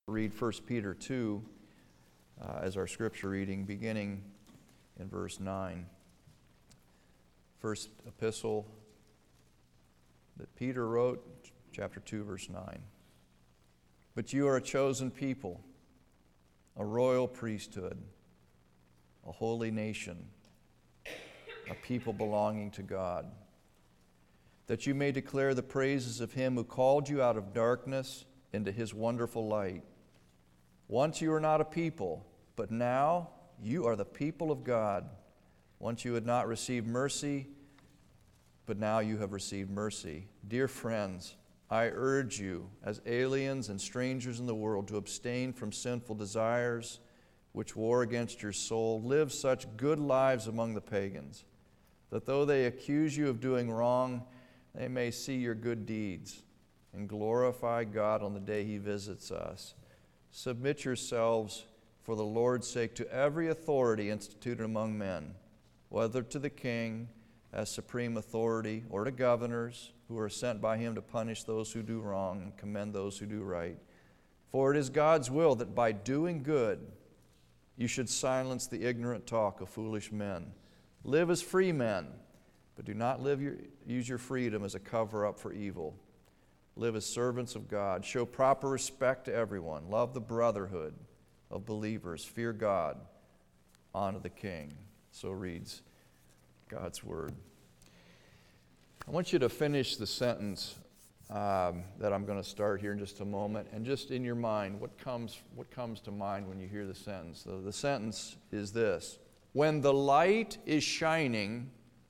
Read 1 Peter 2 as our scripture reading, beginning in verse 9. First epistle that Peter wrote, chapter 2, verse 9. But you are a chosen people, a royal priesthood, a holy nation, a people belonging to God, that you may declare the praises of Him who called you out of darkness into His wonderful light. Once you were not a people, but now you are the people of God. Once you had not received mercy, but now you have received mercy. Dear friends, I urge you, as aliens and strangers in the world, to abstain from sinful desires which war against your soul. Live such good lives among the pagans, that though they accuse you of doing wrong, they may see your good deeds and glorify God on the day He visits us. Submit yourselves for the Lord's sake to every authority instituted among men, whether to the king as supreme authority or to governors who are sent by him to punish those who do wrong and commend those who do right. For it is God's will that by doing good you should silence the ignorant talk of foolish men. Live as free men, but do not use your freedom as a cover-up for evil. Live as servants of God. Show proper respect to everyone. Love the brotherhood of believers. Fear God. Honor the king. So reads God's word. I want you to finish the sentence that I'm going to start here in just a moment. And just in your mind, what comes to mind when you hear the sentence? The sentence is this. When the light is shining, ...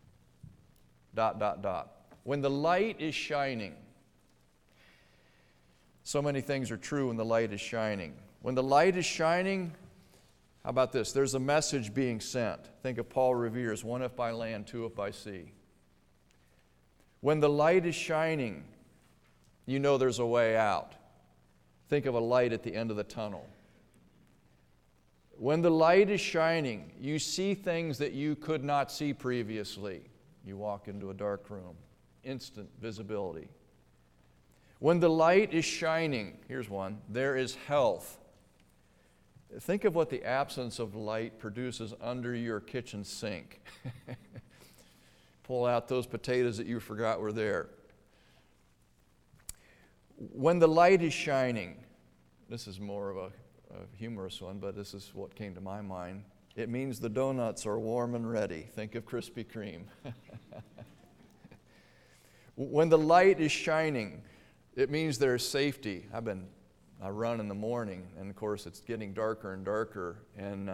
When the light is shining. So many things are true when the light is shining. When the light is shining, how about this? There's a message being sent. Think of Paul Revere's, one if by land, two if by sea. When the light is shining, you know there's a way out. Think of a light at the end of the tunnel. When the light is shining, you see things that you could not see previously. You walk into a dark room, instant visibility. When the light is shining, here's one, there is health. Think of what the absence of light produces under your kitchen sink. Pull out those potatoes that you forgot were there. When the light is shining, this is more of a humorous one, but this is what came to my mind. It means the donuts are warm and ready. Think of Krispy Kreme. When the light is shining, it means there's safety. I run in the morning, and of course it's getting darker and darker, and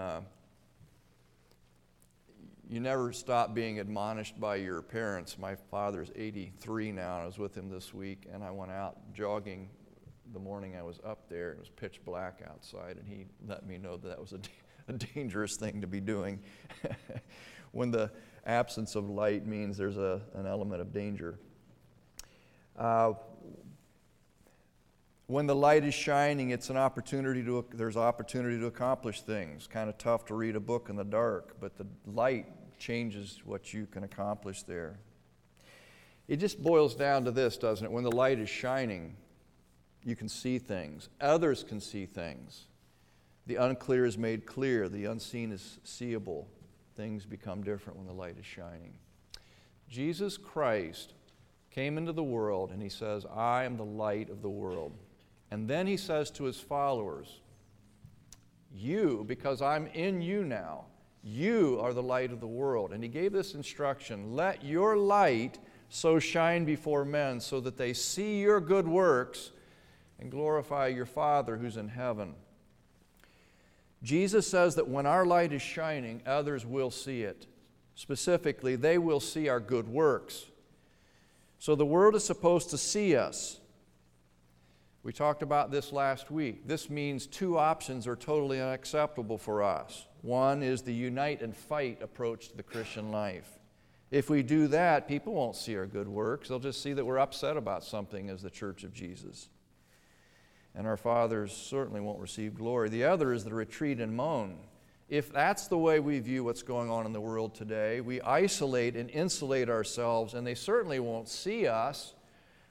you never stop being admonished by your parents. My father's 83 now, and I was with him this week, and I went out jogging the morning I was up there. It was pitch black outside, and he let me know that was a dangerous thing to be doing. When the absence of light means there's an element of danger. When the light is shining, there's opportunity to accomplish things. Kind of tough to read a book in the dark, but the light changes what you can accomplish there. It just boils down to this, doesn't it? When the light is shining, you can see things. Others can see things. The unclear is made clear. The unseen is seeable. Things become different when the light is shining. Jesus Christ came into the world and He says, I am the light of the world. And then He says to His followers, you, because I'm in you now, you are the light of the world. And He gave this instruction, let your light so shine before men so that they see your good works and glorify your Father who's in heaven. Jesus says that when our light is shining, others will see it. Specifically, they will see our good works. So the world is supposed to see us. We talked about this last week. This means two options are totally unacceptable for us. One is the unite and fight approach to the Christian life. If we do that, people won't see our good works. They'll just see that we're upset about something as the Church of Jesus. And our fathers certainly won't receive glory. The other is the retreat and moan. If that's the way we view what's going on in the world today, we isolate and insulate ourselves, and they certainly won't see us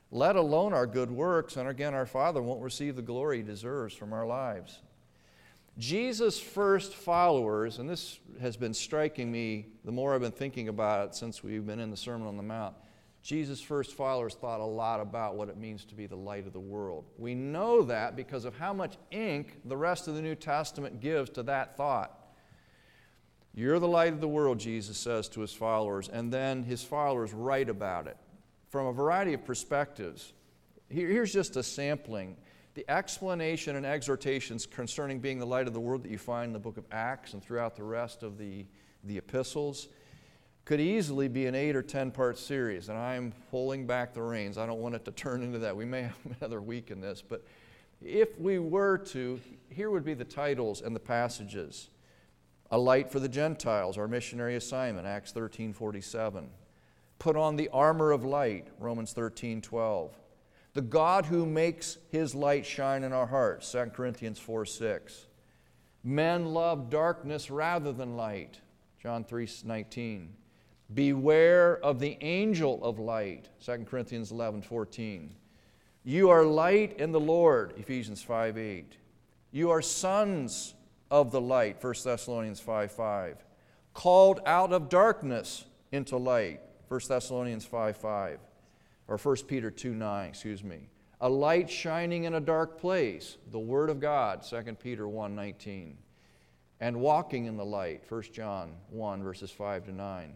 let alone our good works, and again, our Father won't receive the glory He deserves from our lives. Jesus' first followers, and this has been striking me the more I've been thinking about it since we've been in the Sermon on the Mount, Jesus' first followers thought a lot about what it means to be the light of the world. We know that because of how much ink the rest of the New Testament gives to that thought. You're the light of the world, Jesus says to His followers, and then His followers write about it from a variety of perspectives. Here's just a sampling. The explanation and exhortations concerning being the light of the world that you find in the book of Acts and throughout the rest of the epistles could easily be an 8 or 10 part series, and I'm pulling back the reins. I don't want it to turn into that. We may have another week in this, but if we were to, here would be the titles and the passages. A light for the Gentiles, our missionary assignment, Acts 13:47. Put on the armor of light, Romans 13:12. The God who makes His light shine in our hearts, 2 Corinthians 4:6. Men love darkness rather than light, John 3:19. Beware of the angel of light, 2 Corinthians 11:14. You are light in the Lord, Ephesians 5:8. You are sons of the light, 1 Thessalonians 5:5. Called out of darkness into light, 1 Thessalonians 5:5. Or 1 Peter 2:9, A light shining in a dark place, the Word of God, 2 Peter 1:19. And walking in the light, 1 John 1, verses 5 to 9.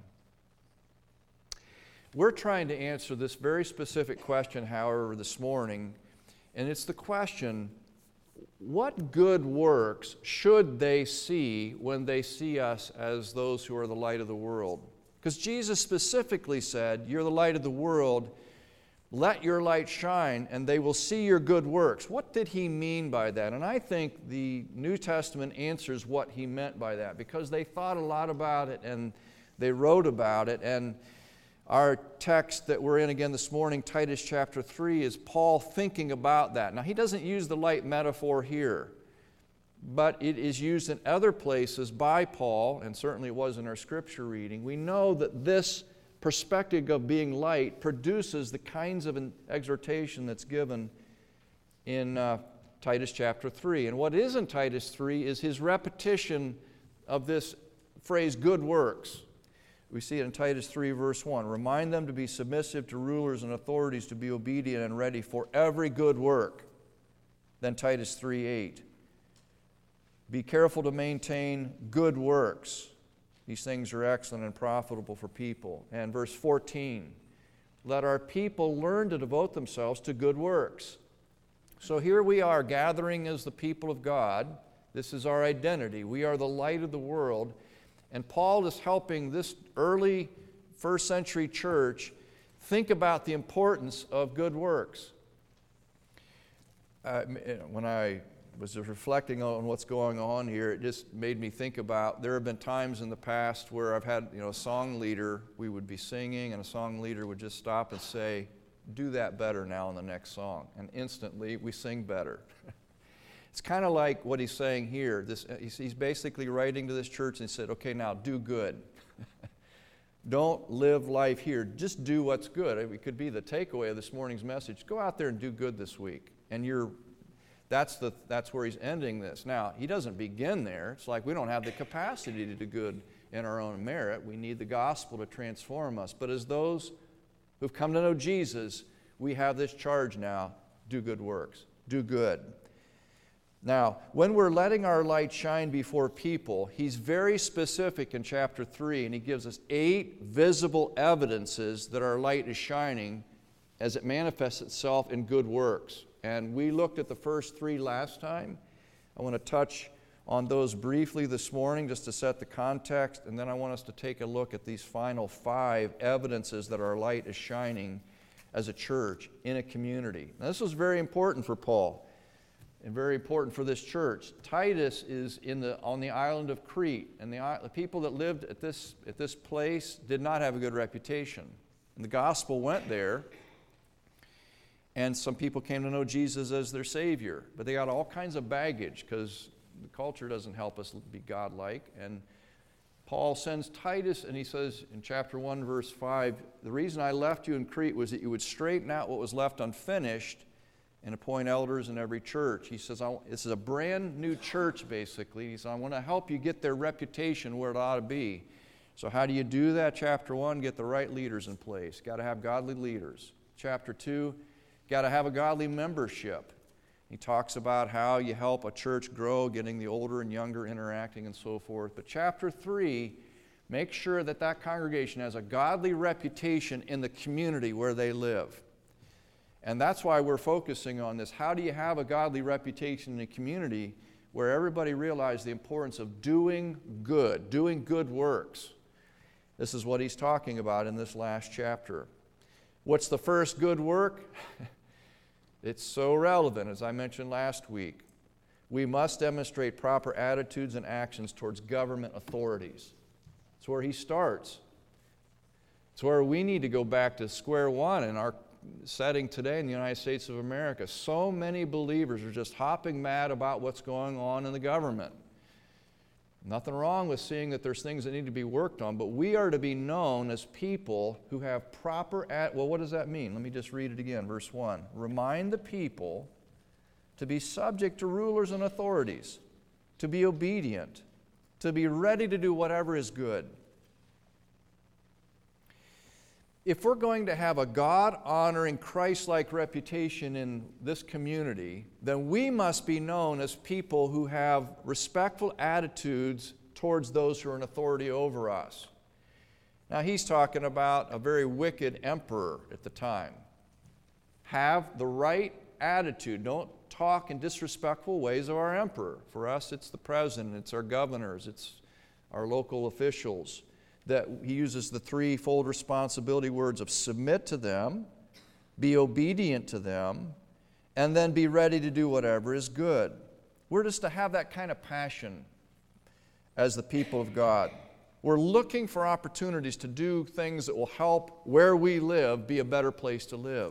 We're trying to answer this very specific question, however, this morning, and it's the question, what good works should they see when they see us as those who are the light of the world? Because Jesus specifically said, you're the light of the world, let your light shine, and they will see your good works. What did He mean by that? And I think the New Testament answers what He meant by that, because they thought a lot about it and they wrote about it. And our text that we're in again this morning, Titus chapter 3, is Paul thinking about that. Now, he doesn't use the light metaphor here, but it is used in other places by Paul, and certainly it was in our scripture reading. We know that this perspective of being light produces the kinds of exhortation that's given in Titus chapter 3. And what is in Titus 3 is his repetition of this phrase, good works. We see it in Titus 3, verse 1. Remind them to be submissive to rulers and authorities, to be obedient and ready for every good work. Then Titus 3:8. Be careful to maintain good works. These things are excellent and profitable for people. And verse 14. Let our people learn to devote themselves to good works. So here we are gathering as the people of God. This is our identity. We are the light of the world. And Paul is helping this early first century church think about the importance of good works. When I was reflecting on what's going on here, it just made me think about, there have been times in the past where I've had, a song leader, we would be singing and a song leader would just stop and say, do that better now in the next song. And instantly we sing better. It's kind of like what he's saying here. He's basically writing to this church and he said, okay, now do good. Don't live life here. Just do what's good. It could be the takeaway of this morning's message. Go out there and do good this week. And that's where he's ending this. Now, he doesn't begin there. It's like we don't have the capacity to do good in our own merit. We need the gospel to transform us. But as those who've come to know Jesus, we have this charge now, do good works. Do good. Now, when we're letting our light shine before people, he's very specific in chapter 3, and he gives us 8 visible evidences that our light is shining as it manifests itself in good works. And we looked at the first 3 last time. I want to touch on those briefly this morning just to set the context, and then I want us to take a look at these final 5 evidences that our light is shining as a church in a community. Now, this was very important for Paul. And very important for this church. Titus is on the island of Crete, and the people that lived at this place did not have a good reputation. And the gospel went there, and some people came to know Jesus as their Savior, but they got all kinds of baggage because the culture doesn't help us be godlike. And Paul sends Titus, and he says in chapter 1, verse 5, the reason I left you in Crete was that you would straighten out what was left unfinished and appoint elders in every church. He says, this is a brand new church, basically. He says, I want to help you get their reputation where it ought to be. So how do you do that? Chapter 1, get the right leaders in place. Got to have godly leaders. Chapter 2, got to have a godly membership. He talks about how you help a church grow, getting the older and younger interacting and so forth. But chapter 3, make sure that that congregation has a godly reputation in the community where they live. And that's why we're focusing on this. How do you have a godly reputation in a community where everybody realizes the importance of doing good works? This is what he's talking about in this last chapter. What's the first good work? It's so relevant, as I mentioned last week. We must demonstrate proper attitudes and actions towards government authorities. That's where he starts. It's where we need to go back to square one in our setting today in the United States of America. So many believers are just hopping mad about what's going on in the government. Nothing wrong with seeing that there's things that need to be worked on, but we are to be known as people who have proper, well, what does that mean? Let me just read it again, verse 1. Remind the people to be subject to rulers and authorities, to be obedient, to be ready to do whatever is good. If we're going to have a God-honoring, Christ-like reputation in this community, then we must be known as people who have respectful attitudes towards those who are in authority over us. Now, he's talking about a very wicked emperor at the time. Have the right attitude. Don't talk in disrespectful ways of our emperor. For us, it's the president, it's our governors, it's our local officials. That he uses the threefold responsibility words of submit to them, be obedient to them, and then be ready to do whatever is good. We're just to have that kind of passion as the people of God. We're looking for opportunities to do things that will help where we live be a better place to live.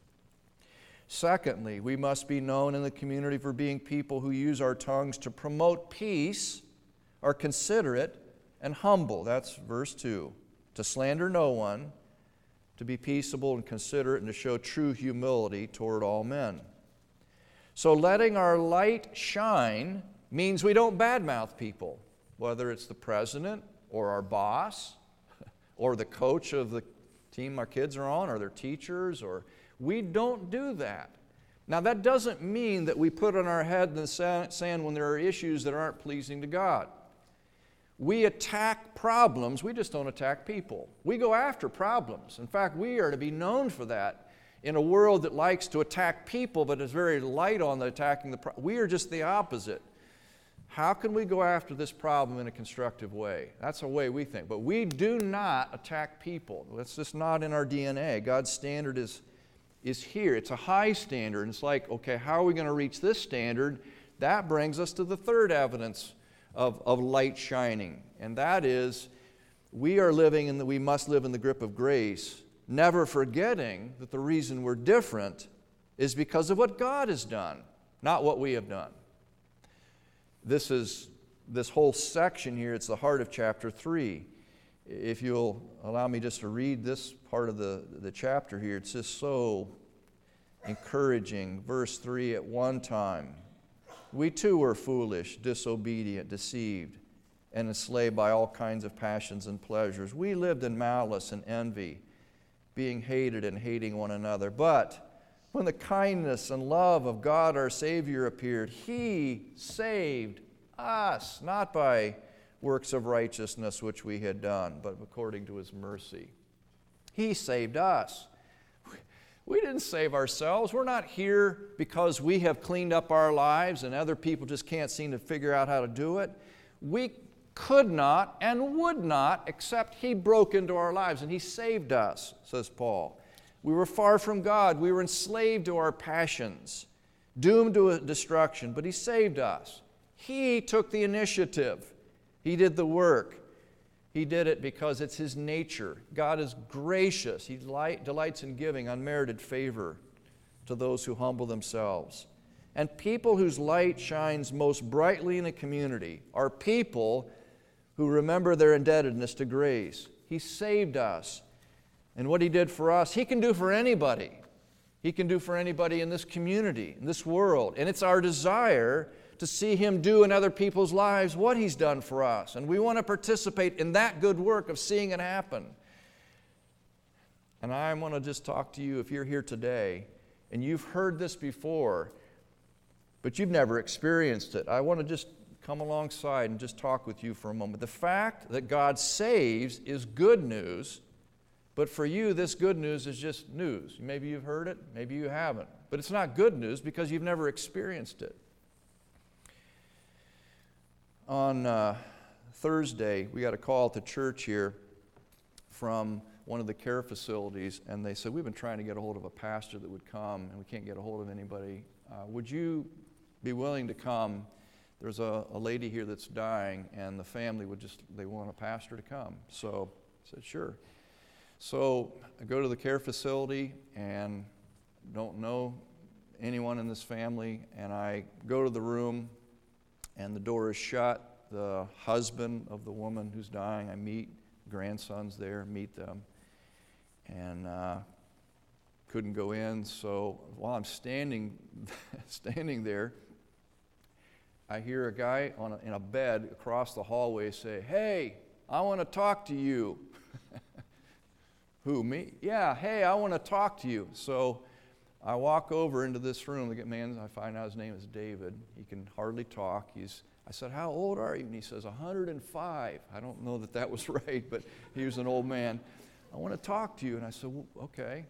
Secondly, we must be known in the community for being people who use our tongues to promote peace, are considerate, and humble. That's verse 2. To slander no one, to be peaceable and considerate, and to show true humility toward all men. So letting our light shine means we don't badmouth people, whether it's the president or our boss or the coach of the team our kids are on or their teachers. We don't do that. Now, that doesn't mean that we put on our head in the sand when there are issues that aren't pleasing to God. We attack problems, we just don't attack people. We go after problems. In fact, we are to be known for that in a world that likes to attack people but is very light on the attacking the problem. We are just the opposite. How can we go after this problem in a constructive way? That's the way we think. But we do not attack people. That's just not in our DNA. God's standard is here. It's a high standard. And it's like, okay, how are we going to reach this standard? That brings us to the third evidence of light shining, and that is we must live in the grip of grace, never forgetting that the reason we're different is because of what God has done, not what we have done. This whole section here, it's the heart of chapter 3. If you'll allow me just to read this part of the chapter here, it's just so encouraging. Verse 3, at one time, we too were foolish, disobedient, deceived, and enslaved by all kinds of passions and pleasures. We lived in malice and envy, being hated and hating one another. But when the kindness and love of God our Savior appeared, He saved us, not by works of righteousness which we had done, but according to His mercy. He saved us. We didn't save ourselves. We're not here because we have cleaned up our lives and other people just can't seem to figure out how to do it. We could not and would not, except He broke into our lives and He saved us, says Paul. We were far from God. We were enslaved to our passions, doomed to destruction, but He saved us. He took the initiative. He did the work. He did it because it's His nature. God is gracious. He delights in giving unmerited favor to those who humble themselves. And people whose light shines most brightly in a community are people who remember their indebtedness to grace. He saved us. And what He did for us, He can do for anybody. He can do for anybody in this community, in this world. And it's our desire to see Him do in other people's lives what He's done for us. And we want to participate in that good work of seeing it happen. And I want to just talk to you, if you're here today and you've heard this before, but you've never experienced it, I want to just come alongside and just talk with you for a moment. The fact that God saves is good news, but for you, this good news is just news. Maybe you've heard it, maybe you haven't. But it's not good news because you've never experienced it. On Thursday, we got a call at the church here from one of the care facilities, and they said, we've been trying to get a hold of a pastor that would come, and we can't get a hold of anybody. Would you be willing to come? There's a lady here that's dying, and the family they want a pastor to come. So I said, sure. So I go to the care facility and don't know anyone in this family, and I go to the room, and the door is shut. The husband of the woman who's dying, I meet, grandsons there, meet them, and couldn't go in. So while I'm standing there, I hear a guy in a bed across the hallway say, "Hey, I want to talk to you." Who, me? Yeah, hey, I want to talk to you. So I walk over into this room. The man, I find out his name is David. He can hardly talk. I said, "How old are you?" And he says, 105. I don't know that was right, but he was an old man. "I want to talk to you." And I said, well, okay.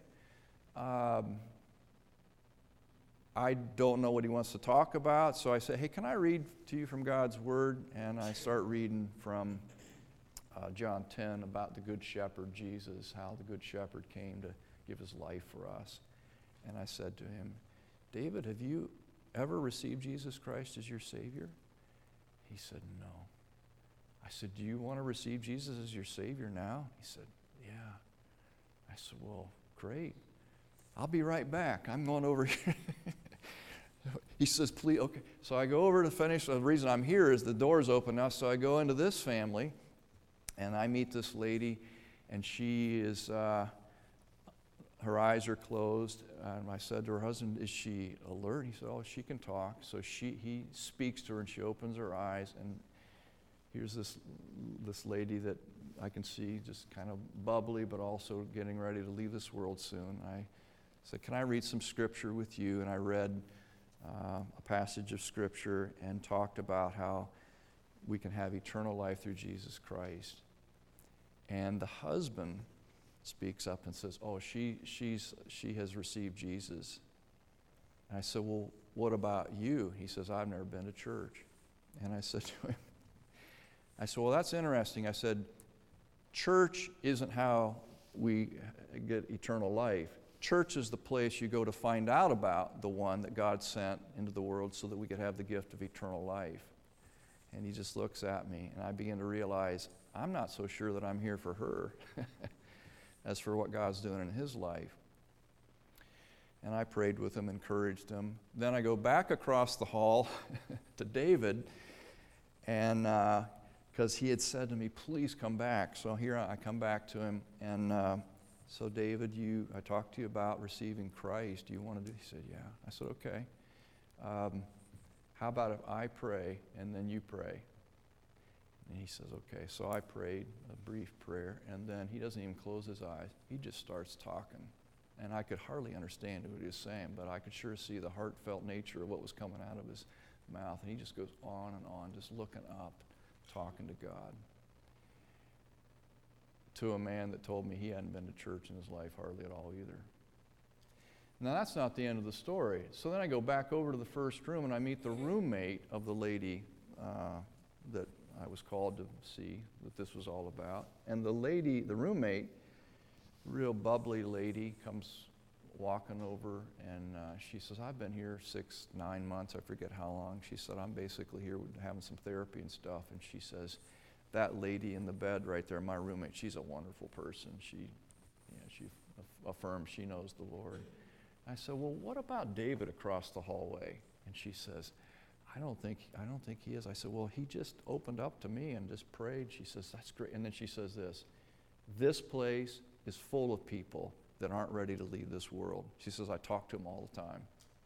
I don't know what he wants to talk about. So I said, "Hey, can I read to you from God's Word?" And I start reading from John 10 about the Good Shepherd, Jesus, how the Good Shepherd came to give His life for us. And I said to him, "David, have you ever received Jesus Christ as your Savior?" He said, "No." I said, "Do you want to receive Jesus as your Savior now?" He said, "Yeah." I said, "Well, great. I'll be right back. I'm going over here." He says, "Please," okay. So I go over to finish. The reason I'm here is the door's open now, so I go into this family, and I meet this lady, and she is, her eyes are closed. And I said to her husband, "Is she alert?" He said, "Oh, she can talk." So he speaks to her, and she opens her eyes, and here's this lady that I can see just kind of bubbly, but also getting ready to leave this world soon. I said, "Can I read some scripture with you?" And I read a passage of scripture and talked about how we can have eternal life through Jesus Christ. And the husband speaks up and says, "Oh, she has received Jesus." And I said, "Well, what about you?" He says, "I've never been to church." And I said to him, "Well, that's interesting." I said, "Church isn't how we get eternal life. Church is the place you go to find out about the one that God sent into the world so that we could have the gift of eternal life." And he just looks at me, and I begin to realize I'm not so sure that I'm here for her as for what God's doing in his life. And I prayed with him, encouraged him. Then I go back across the hall to David, and because he had said to me, "Please come back." So here I come back to him, and so David, I talked to you about receiving Christ. Do you want to do? He said, "Yeah." I said, "Okay. How about if I pray and then you pray?" And he says, "Okay." So I prayed a brief prayer, and then he doesn't even close his eyes. He just starts talking. And I could hardly understand what he was saying, but I could sure see the heartfelt nature of what was coming out of his mouth. And he just goes on and on, just looking up, talking to God. To a man that told me he hadn't been to church in his life hardly at all either. Now, that's not the end of the story. So then I go back over to the first room, and I meet the roommate of the lady that I was called to see that this was all about. And the roommate, real bubbly lady, comes walking over, and she says, "I've been here 6-9 months, I forget how long." She said, "I'm basically here having some therapy and stuff." And she says, "That lady in the bed right there, my roommate, she's a wonderful person. She affirms she knows the Lord." I said, "Well, what about David across the hallway?" And she says, I don't think he is. I said, well, he just opened up to me and just prayed. She says, that's great. And then she says this place is full of people that aren't ready to leave this world. She says, I talk to them all the time.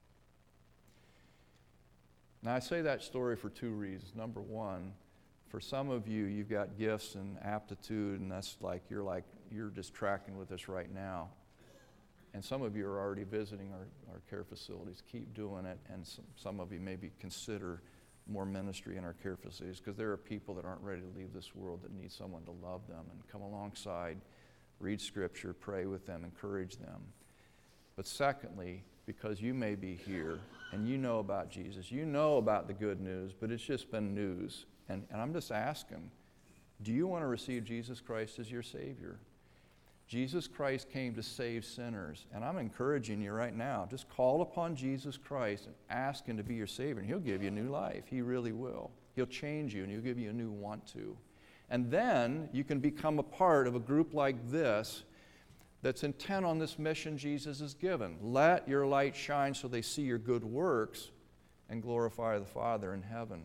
Now, I say that story for two reasons. Number one, for some of you, you've got gifts and aptitude, and that's you're just tracking with us right now. And some of you are already visiting our care facilities. Keep doing it, and some of you maybe consider more ministry in our care facilities, because there are people that aren't ready to leave this world that need someone to love them and come alongside, read Scripture, pray with them, encourage them. But secondly, because you may be here and you know about Jesus, you know about the good news, but it's just been news. And I'm just asking, do you want to receive Jesus Christ as your Savior? Jesus Christ came to save sinners, and I'm encouraging you right now, just call upon Jesus Christ and ask Him to be your Savior, and He'll give you a new life. He really will. He'll change you, and He'll give you a new want to. And then you can become a part of a group like this that's intent on this mission Jesus has given. Let your light shine so they see your good works and glorify the Father in heaven.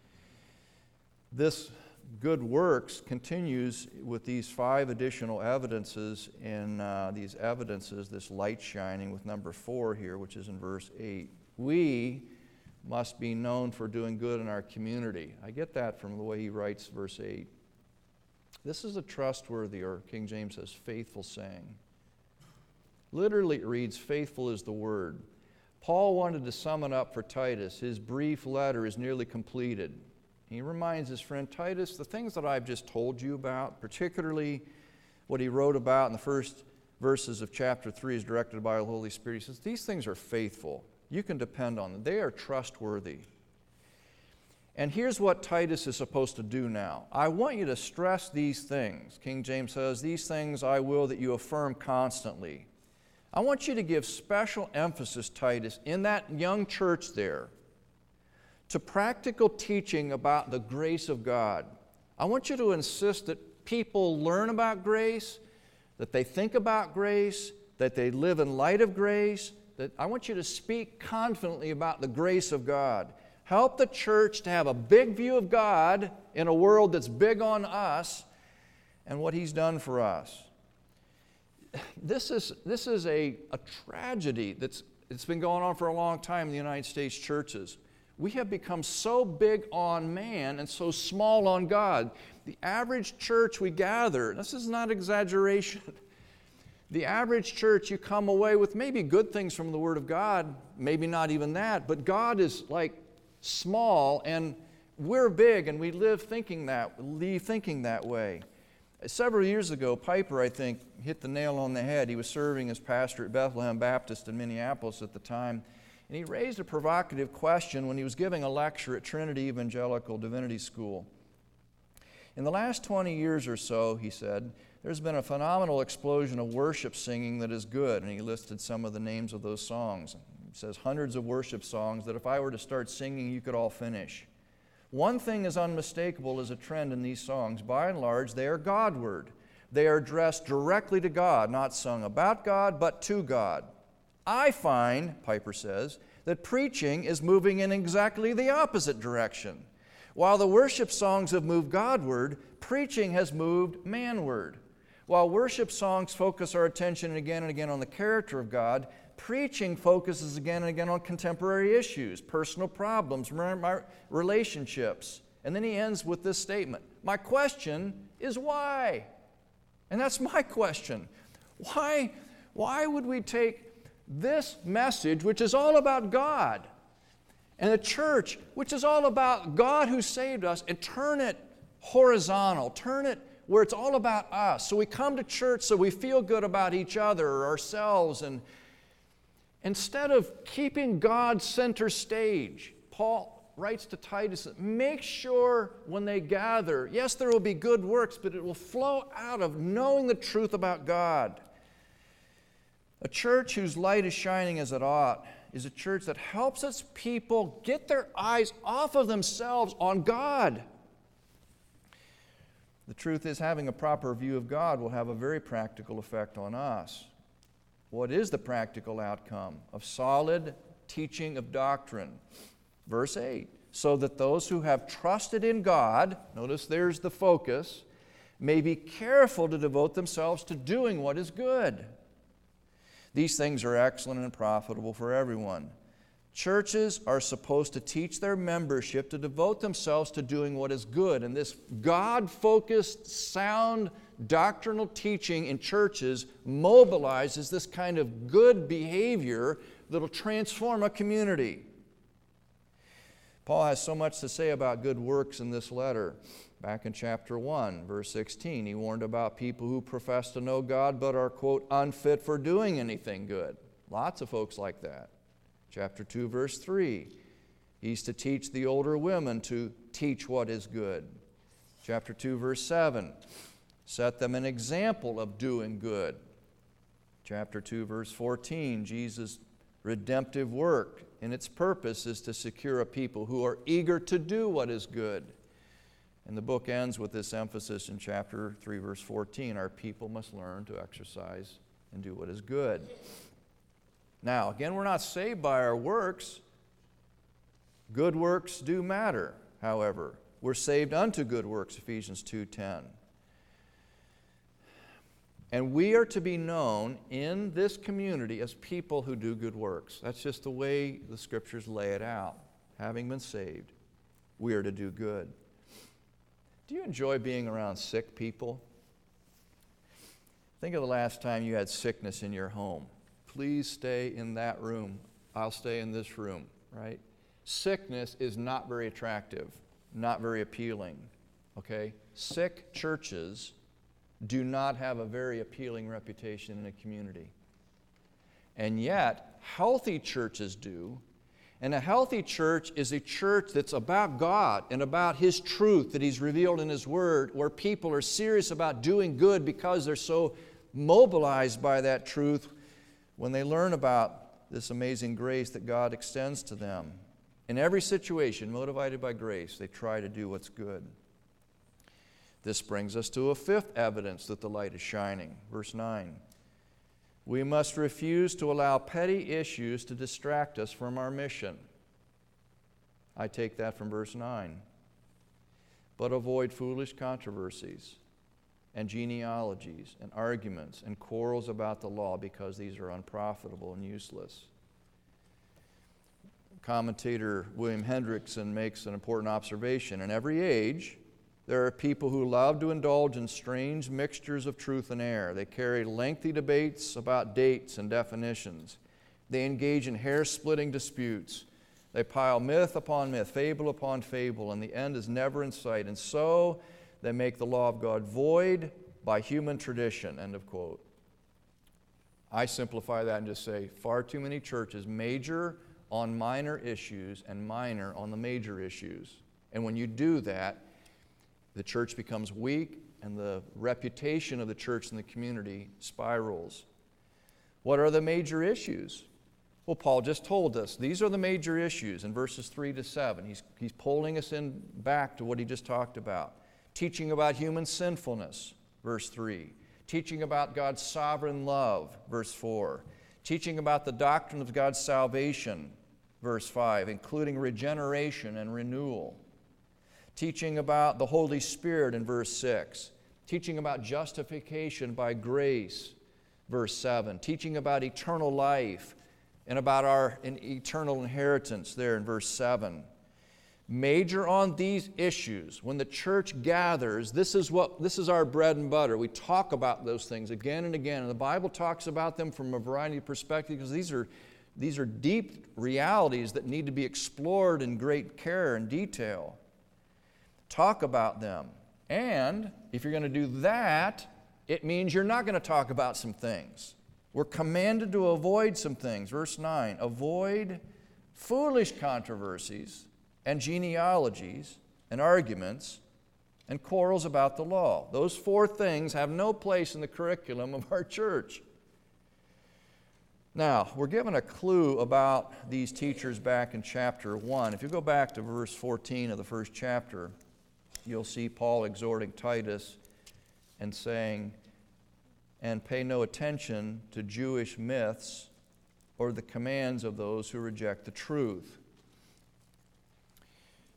This good works continues with these 5 additional evidences in this light shining with number 4 here, which is in verse 8. We must be known for doing good in our community. I get that from the way he writes verse 8. This is a trustworthy, or King James says, faithful saying. Literally it reads, faithful is the word. Paul wanted to sum it up for Titus. His brief letter is nearly completed. He reminds his friend Titus, the things that I've just told you about, particularly what he wrote about in the first verses of chapter 3 is directed by the Holy Spirit. He says, these things are faithful. You can depend on them. They are trustworthy. And here's what Titus is supposed to do now. I want you to stress these things. King James says, these things I will that you affirm constantly. I want you to give special emphasis, Titus, in that young church there, to practical teaching about the grace of God. I want you to insist that people learn about grace, that they think about grace, that they live in light of grace. That I want you to speak confidently about the grace of God. Help the church to have a big view of God in a world that's big on us and what He's done for us. This is a tragedy it's been going on for a long time in the United States churches. We have become so big on man and so small on God. The average church we gather, this is not exaggeration, the average church, you come away with maybe good things from the Word of God, maybe not even that, but God is like small and we're big, and we leave thinking that way. Several years ago, Piper, I think, hit the nail on the head. He was serving as pastor at Bethlehem Baptist in Minneapolis at the time, and he raised a provocative question when he was giving a lecture at Trinity Evangelical Divinity School. In the last 20 years or so, he said, there's been a phenomenal explosion of worship singing that is good, and he listed some of the names of those songs. He says hundreds of worship songs that if I were to start singing, you could all finish. One thing is unmistakable as a trend in these songs. By and large, they are Godward. They are addressed directly to God, not sung about God, but to God. I find, Piper says, that preaching is moving in exactly the opposite direction. While the worship songs have moved Godward, preaching has moved manward. While worship songs focus our attention again and again on the character of God, preaching focuses again and again on contemporary issues, personal problems, relationships. And then he ends with this statement, my question is why? And that's my question. Why would we take this message, which is all about God, and a church, which is all about God who saved us, and turn it horizontal, turn it where it's all about us? So we come to church so we feel good about each other or ourselves, and instead of keeping God center stage, Paul writes to Titus, make sure when they gather, yes, there will be good works, but it will flow out of knowing the truth about God. A church whose light is shining as it ought is a church that helps its people get their eyes off of themselves on God. The truth is, having a proper view of God will have a very practical effect on us. What is the practical outcome of solid teaching of doctrine? Verse 8, so that those who have trusted in God, notice there's the focus, may be careful to devote themselves to doing what is good. These things are excellent and profitable for everyone. Churches are supposed to teach their membership to devote themselves to doing what is good. And this God-focused, sound doctrinal teaching in churches mobilizes this kind of good behavior that will transform a community. Paul has so much to say about good works in this letter. Back in chapter 1, verse 16, he warned about people who profess to know God but are, quote, unfit for doing anything good. Lots of folks like that. Chapter 2, verse 3, he's to teach the older women to teach what is good. Chapter 2, verse 7, set them an example of doing good. Chapter 2, verse 14, Jesus' redemptive work and its purpose is to secure a people who are eager to do what is good. And the book ends with this emphasis in chapter 3, verse 14, our people must learn to exercise and do what is good. Now, again, we're not saved by our works. Good works do matter, however. We're saved unto good works, Ephesians 2:10. And we are to be known in this community as people who do good works. That's just the way the Scriptures lay it out. Having been saved, we are to do good. Do you enjoy being around sick people? Think of the last time you had sickness in your home. Please stay in that room. I'll stay in this room, right? Sickness is not very attractive, not very appealing, okay? Sick churches do not have a very appealing reputation in a community. And yet, healthy churches do. And a healthy church is a church that's about God and about His truth that He's revealed in His Word, where people are serious about doing good because they're so mobilized by that truth when they learn about this amazing grace that God extends to them. In every situation, motivated by grace, they try to do what's good. This brings us to a fifth evidence that the light is shining. Verse 9. We must refuse to allow petty issues to distract us from our mission. I take that from verse 9. But avoid foolish controversies and genealogies and arguments and quarrels about the law, because these are unprofitable and useless. Commentator William Hendrickson makes an important observation. In every age, there are people who love to indulge in strange mixtures of truth and error. They carry lengthy debates about dates and definitions. They engage in hair-splitting disputes. They pile myth upon myth, fable upon fable, and the end is never in sight. And so they make the law of God void by human tradition. End of quote. I simplify that and just say, far too many churches major on minor issues and minor on the major issues. And when you do that, the church becomes weak and the reputation of the church in the community spirals. What are the major issues? Well, Paul just told us these are the major issues in verses 3 to 7. He's pulling us in back to what he just talked about. Teaching about human sinfulness, verse 3. Teaching about God's sovereign love, verse 4. Teaching about the doctrine of God's salvation, verse 5, including regeneration and renewal. Teaching about the Holy Spirit in verse 6. Teaching about justification by grace, verse 7. Teaching about eternal life and about our eternal inheritance there in verse 7. Major on these issues. When the church gathers, this is our bread and butter. We talk about those things again and again, and the Bible talks about them from a variety of perspectives, because these are deep realities that need to be explored in great care and detail. Talk about them. And if you're going to do that, it means you're not going to talk about some things. We're commanded to avoid some things. Verse 9, avoid foolish controversies and genealogies and arguments and quarrels about the law. Those four things have no place in the curriculum of our church. Now, we're given a clue about these teachers back in chapter 1. If you go back to verse 14 of the first chapter, you'll see Paul exhorting Titus and saying, and pay no attention to Jewish myths or the commands of those who reject the truth.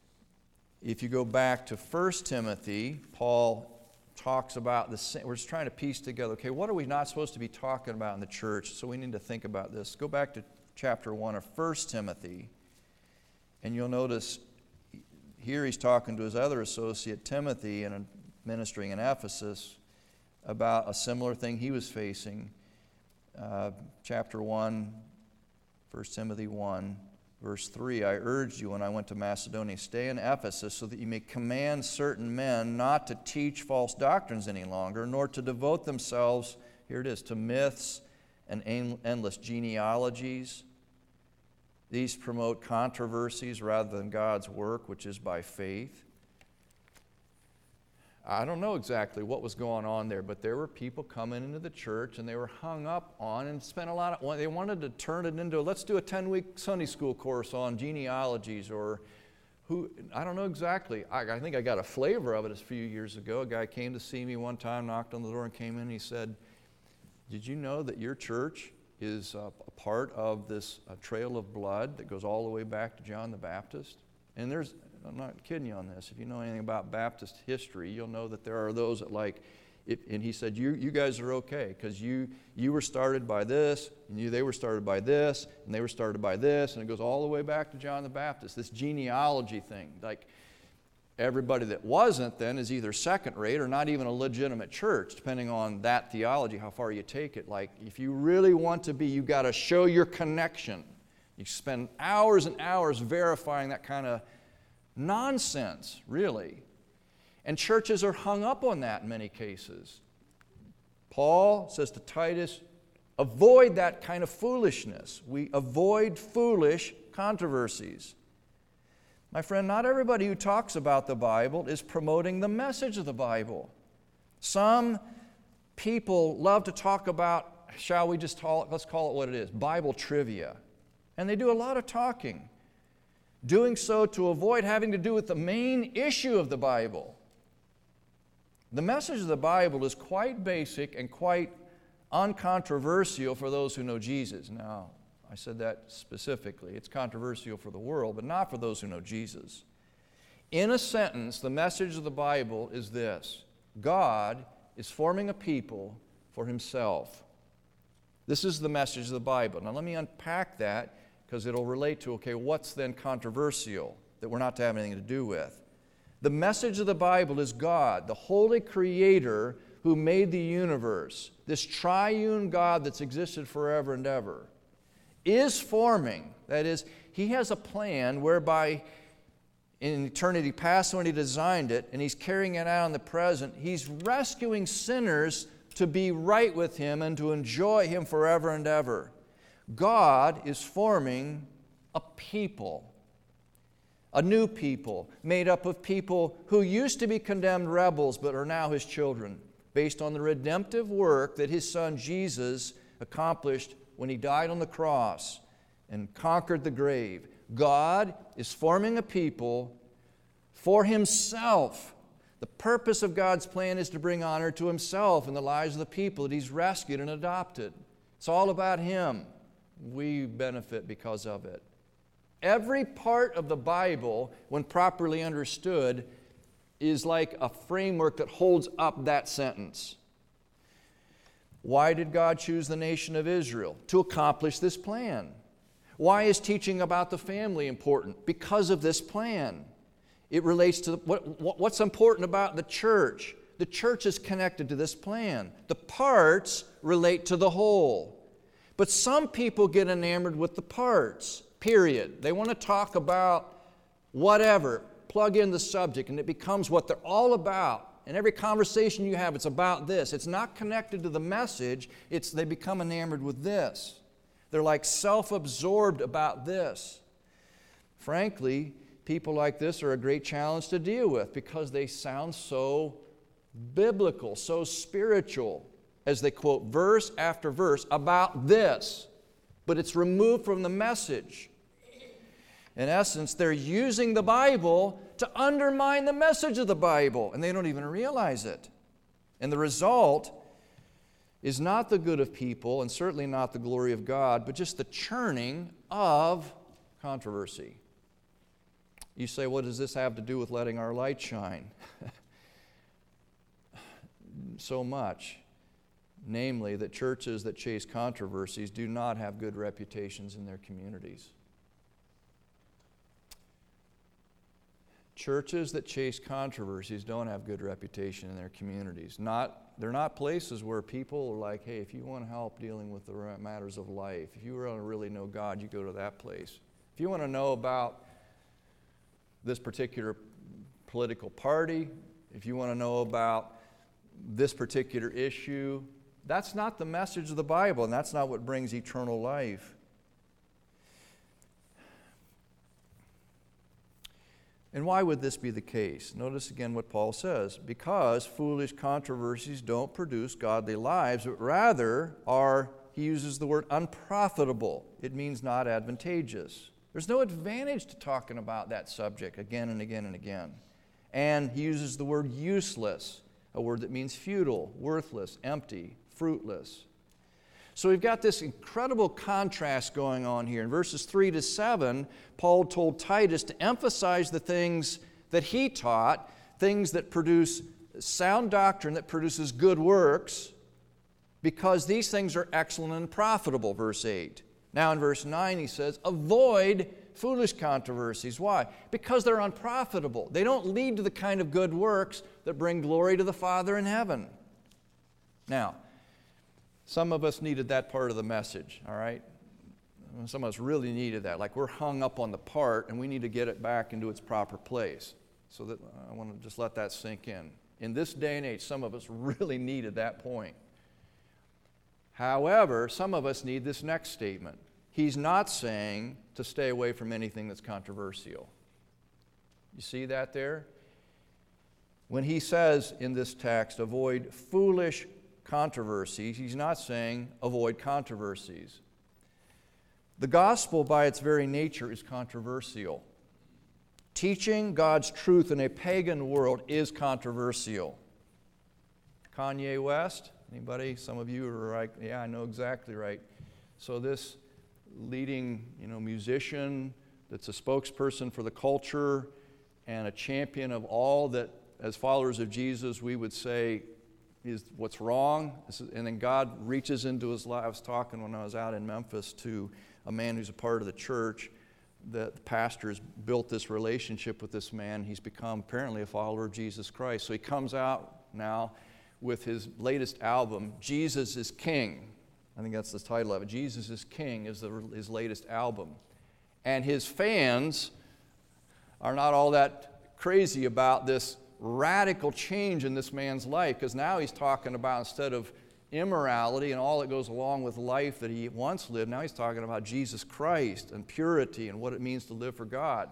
If you go back to 1 Timothy, Paul talks about the same. We're just trying to piece together, okay, what are we not supposed to be talking about in the church? So we need to think about this. Go back to chapter 1 of 1 Timothy, and you'll notice here he's talking to his other associate, Timothy, and ministering in Ephesus about a similar thing he was facing. Chapter 1, 1 Timothy 1, verse 3, I urged you when I went to Macedonia, stay in Ephesus so that you may command certain men not to teach false doctrines any longer, nor to devote themselves, here it is, to myths and endless genealogies. These promote controversies rather than God's work, which is by faith. I don't know exactly what was going on there, but there were people coming into the church and they were hung up on and spent a lot of, they wanted to turn it into, let's do a 10-week Sunday school course on genealogies or who, I don't know exactly. I think I got a flavor of it a few years ago. A guy came to see me one time, knocked on the door and came in and he said, did you know that your church is a part of this trail of blood that goes all the way back to John the Baptist? And I'm not kidding you on this. If you know anything about Baptist history, you'll know that there are those that and he said, you guys are okay because you were started by this, and they were started by this, and they were started by this, and it goes all the way back to John the Baptist, this genealogy thing. Like, everybody that wasn't then is either second rate or not even a legitimate church, depending on that theology, how far you take it. Like, if you really want to be, you've got to show your connection. You spend hours and hours verifying that kind of nonsense, really. And churches are hung up on that in many cases. Paul says to Titus, avoid that kind of foolishness. We avoid foolish controversies. My friend, not everybody who talks about the Bible is promoting the message of the Bible. Some people love to talk about, let's call it what it is, Bible trivia. And they do a lot of talking, doing so to avoid having to do with the main issue of the Bible. The message of the Bible is quite basic and quite uncontroversial for those who know Jesus. Now, I said that specifically. It's controversial for the world, but not for those who know Jesus. In a sentence, the message of the Bible is this: God is forming a people for Himself. This is the message of the Bible. Now let me unpack that because it'll relate to, okay, what's then controversial that we're not to have anything to do with? The message of the Bible is God, the holy Creator who made the universe, this triune God that's existed forever and ever, is forming, that is, He has a plan whereby in eternity past when He designed it, and He's carrying it out in the present, He's rescuing sinners to be right with Him and to enjoy Him forever and ever. God is forming a people, a new people, made up of people who used to be condemned rebels but are now His children, based on the redemptive work that His Son Jesus accomplished when He died on the cross and conquered the grave. God is forming a people for Himself. The purpose of God's plan is to bring honor to Himself in the lives of the people that He's rescued and adopted. It's all about Him. We benefit because of it. Every part of the Bible, when properly understood, is like a framework that holds up that sentence. Why did God choose the nation of Israel? To accomplish this plan. Why is teaching about the family important? Because of this plan. It relates to what's important about the church. The church is connected to this plan. The parts relate to the whole. But some people get enamored with the parts, period. They want to talk about whatever, plug in the subject, and it becomes what they're all about. And every conversation you have, it's about this. It's not connected to the message. They become enamored with this. They're like self-absorbed about this. Frankly, people like this are a great challenge to deal with because they sound so biblical, so spiritual, as they quote verse after verse about this, but it's removed from the message. In essence, they're using the Bible to undermine the message of the Bible, and they don't even realize it. And the result is not the good of people, and certainly not the glory of God, but just the churning of controversy. You say, what does this have to do with letting our light shine? So much. Namely, that churches that chase controversies do not have good reputations in their communities. Churches that chase controversies don't have good reputation in their communities. They're not places where people are like, hey, if you want help dealing with the matters of life, if you want to really know God, you go to that place. If you want to know about this particular political party, if you want to know about this particular issue, that's not the message of the Bible, and that's not what brings eternal life. And why would this be the case? Notice again what Paul says. Because foolish controversies don't produce godly lives, but rather are, he uses the word unprofitable. It means not advantageous. There's no advantage to talking about that subject again and again and again. And he uses the word useless, a word that means futile, worthless, empty, fruitless. So we've got this incredible contrast going on here. In verses 3 to 7, Paul told Titus to emphasize the things that he taught, things that produce sound doctrine that produces good works, because these things are excellent and profitable, verse 8. Now in verse 9 he says, avoid foolish controversies. Why? Because they're unprofitable. They don't lead to the kind of good works that bring glory to the Father in heaven. Now, some of us needed that part of the message, all right? Some of us really needed that. Like we're hung up on the part and we need to get it back into its proper place. So that I want to just let that sink in. In this day and age, some of us really needed that point. However, some of us need this next statement. He's not saying to stay away from anything that's controversial. You see that there? When he says in this text, avoid foolish controversies, he's not saying avoid controversies. The gospel, by its very nature, is controversial. Teaching God's truth in a pagan world is controversial. Kanye West, anybody? Some of you are like, yeah, I know exactly right. So this leading, musician that's a spokesperson for the culture and a champion of all that, as followers of Jesus, we would say is what's wrong. And then God reaches into his life. I was talking when I was out in Memphis to a man who's a part of the church. The pastor has built this relationship with this man. He's become apparently a follower of Jesus Christ. So he comes out now with his latest album, Jesus is King. I think that's the title of it. Jesus is King is his latest album. And his fans are not all that crazy about this radical change in this man's life, because now he's talking about, instead of immorality and all that goes along with life that he once lived, now he's talking about Jesus Christ and purity and what it means to live for God.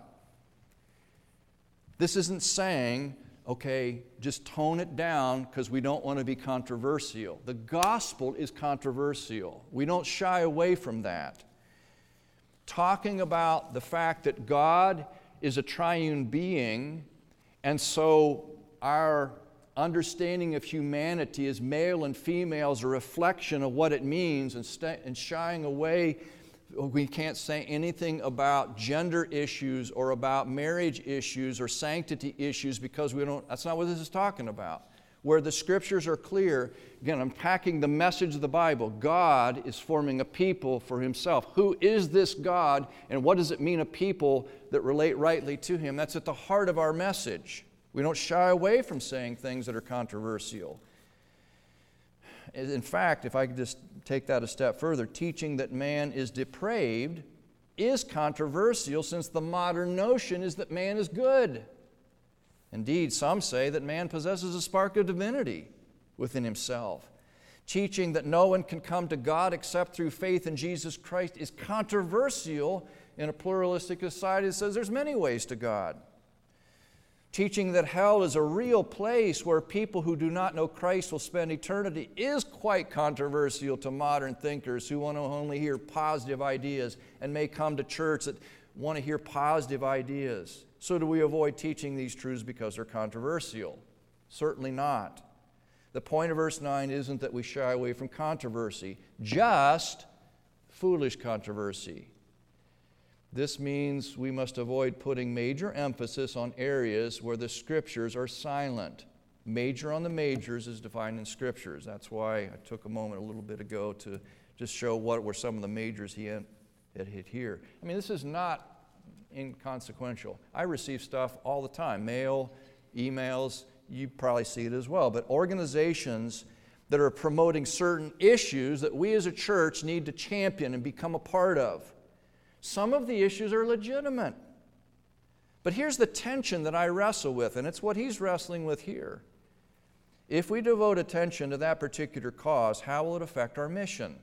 This isn't saying, okay, just tone it down because we don't want to be controversial. The gospel is controversial. We don't shy away from that. Talking about the fact that God is a triune being, and so our understanding of humanity as male and female is a reflection of what it means, and shying away, we can't say anything about gender issues or about marriage issues or sanctity issues because that's not what this is talking about. Where the scriptures are clear, again, unpacking the message of the Bible, God is forming a people for himself. Who is this God, and what does it mean, a people that relate rightly to him? That's at the heart of our message. We don't shy away from saying things that are controversial. In fact, if I could just take that a step further, teaching that man is depraved is controversial, since the modern notion is that man is good. Indeed, some say that man possesses a spark of divinity within himself. Teaching that no one can come to God except through faith in Jesus Christ is controversial in a pluralistic society that says there's many ways to God. Teaching that hell is a real place where people who do not know Christ will spend eternity is quite controversial to modern thinkers who want to only hear positive ideas and may come to church that want to hear positive ideas. So do we avoid teaching these truths because they're controversial? Certainly not. The point of verse 9 isn't that we shy away from controversy, just foolish controversy. This means we must avoid putting major emphasis on areas where the Scriptures are silent. Major on the majors is defined in Scriptures. That's why I took a moment a little bit ago to just show what were some of the majors he had hit here. I mean, this is not inconsequential. I receive stuff all the time, mail, emails, you probably see it as well, but organizations that are promoting certain issues that we as a church need to champion and become a part of. Some of the issues are legitimate. But here's the tension that I wrestle with, and it's what he's wrestling with here. If we devote attention to that particular cause, how will it affect our mission?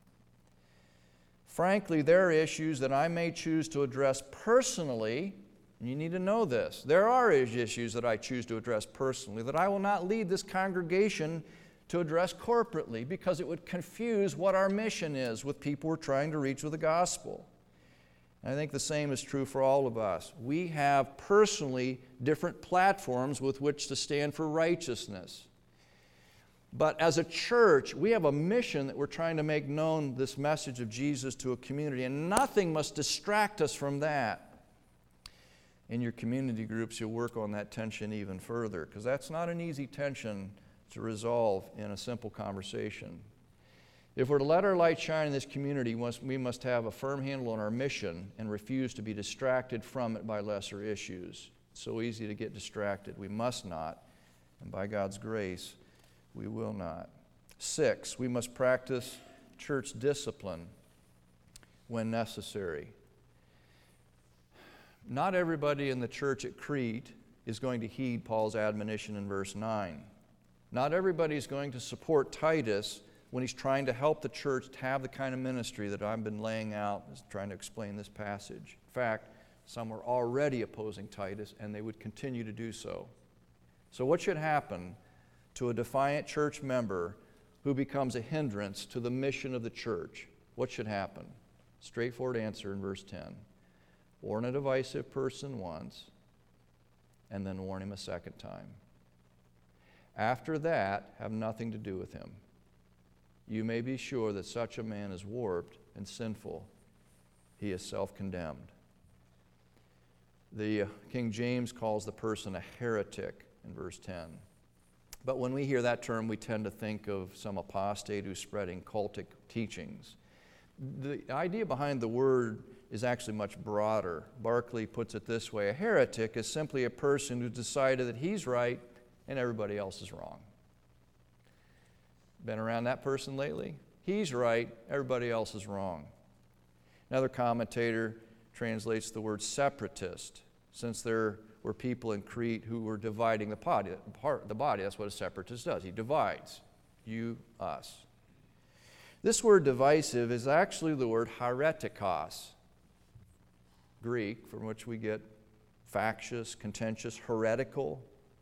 Frankly, there are issues that I may choose to address personally, and you need to know this. There are issues that I choose to address personally that I will not lead this congregation to address corporately because it would confuse what our mission is with people we're trying to reach with the gospel. And I think the same is true for all of us. We have personally different platforms with which to stand for righteousness. But as a church, we have a mission that we're trying to make known this message of Jesus to a community, and nothing must distract us from that. In your community groups, you'll work on that tension even further, because that's not an easy tension to resolve in a simple conversation. If we're to let our light shine in this community, we must have a firm handle on our mission and refuse to be distracted from it by lesser issues. It's so easy to get distracted. We must not, and by God's grace, we will not. 6, we must practice church discipline when necessary. Not everybody in the church at Crete is going to heed Paul's admonition in verse 9. Not everybody is going to support Titus when he's trying to help the church to have the kind of ministry that I've been laying out, trying to explain this passage. In fact, some were already opposing Titus, and they would continue to do so. So what should happen to a defiant church member who becomes a hindrance to the mission of the church? What should happen? Straightforward answer in verse 10. Warn a divisive person once, and then warn him a second time. After that, have nothing to do with him. You may be sure that such a man is warped and sinful. He is self-condemned. The King James calls the person a heretic in verse 10. But when we hear that term, we tend to think of some apostate who's spreading cultic teachings. The idea behind the word is actually much broader. Barclay puts it this way: a heretic is simply a person who decided that he's right and everybody else is wrong. Been around that person lately? He's right, everybody else is wrong. Another commentator translates the word separatist, since there were people in Crete who were dividing the body. That's what a separatist does. He divides. You, us. This word divisive is actually the word heretikos, Greek, from which we get factious, contentious, heretical.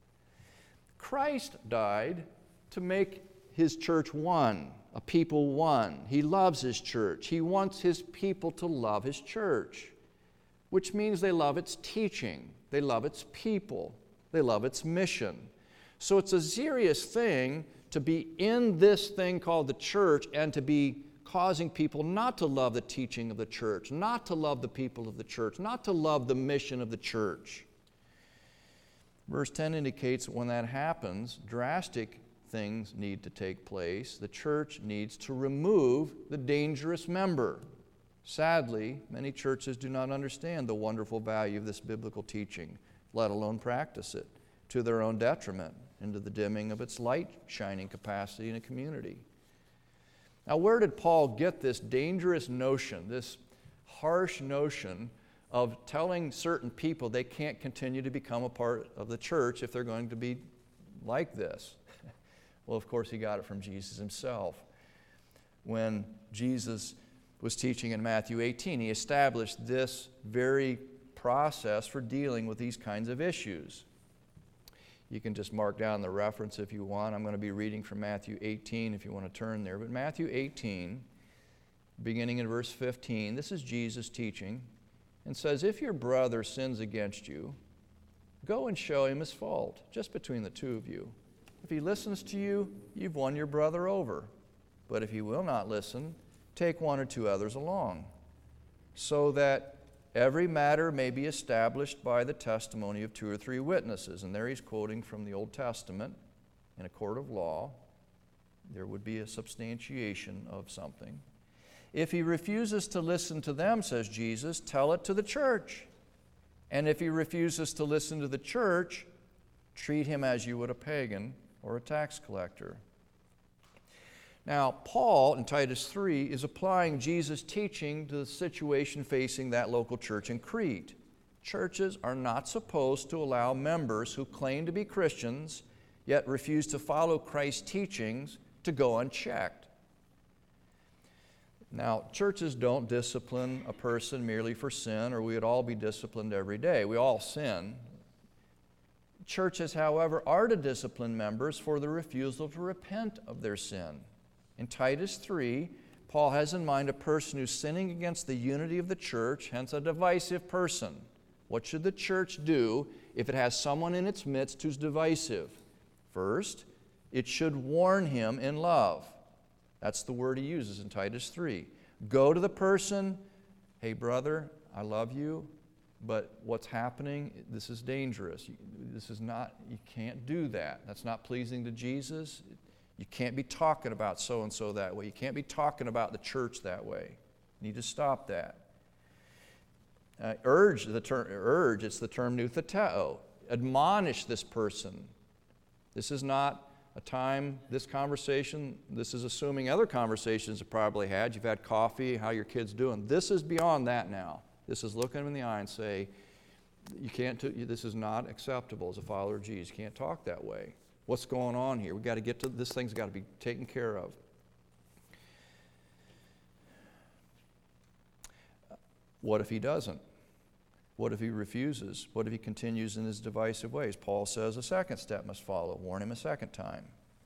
Christ died to make His church one, a people one. He loves His church. He wants His people to love His church, which means they love its teaching, they love its people, they love its mission. So it's a serious thing to be in this thing called the church and to be causing people not to love the teaching of the church, not to love the people of the church, not to love the mission of the church. Verse 10 indicates that when that happens, drastic things need to take place. The church needs to remove the dangerous member. Sadly, many churches do not understand the wonderful value of this biblical teaching, let alone practice it, to their own detriment and to the dimming of its light shining capacity in a community. Now, where did Paul get this dangerous notion, this harsh notion of telling certain people they can't continue to become a part of the church if they're going to be like this? Well, of course, he got it from Jesus himself. When Jesus was teaching in Matthew 18, he established this very process for dealing with these kinds of issues. You can just mark down the reference if you want. I'm going to be reading from Matthew 18 if you want to turn there. But Matthew 18, beginning in verse 15, this is Jesus teaching, and says, if your brother sins against you, go and show him his fault, just between the two of you. If he listens to you, you've won your brother over. But if he will not listen, take one or two others along, so that every matter may be established by the testimony of 2 or 3 witnesses. And there he's quoting from the Old Testament. In a court of law, there would be a substantiation of something. If he refuses to listen to them, says Jesus, tell it to the church. And if he refuses to listen to the church, treat him as you would a pagan or a tax collector. Now, Paul in Titus 3 is applying Jesus' teaching to the situation facing that local church in Crete. Churches are not supposed to allow members who claim to be Christians yet refuse to follow Christ's teachings to go unchecked. Now, churches don't discipline a person merely for sin, or we would all be disciplined every day. We all sin. Churches, however, are to discipline members for the refusal to repent of their sin. In Titus 3, Paul has in mind a person who's sinning against the unity of the church, hence a divisive person. What should the church do if it has someone in its midst who's divisive? First, it should warn him in love. That's the word he uses in Titus 3. Go to the person, hey brother, I love you, but what's happening, this is dangerous. This is not, you can't do that. That's not pleasing to Jesus. You can't be talking about so-and-so that way. You can't be talking about the church that way. You need to stop that. Urge, it's the term nutheteo. Admonish this person. This is not a time, this conversation, this is assuming other conversations you've probably had. You've had coffee, how your kid's doing. This is beyond that now. This is looking them in the eye and say, this is not acceptable as a follower of Jesus. You can't talk that way. What's going on here? We've got to get to, this thing's got to be taken care of. What if he doesn't? What if he refuses? What if he continues in his divisive ways? Paul says a second step must follow. Warn him a second time.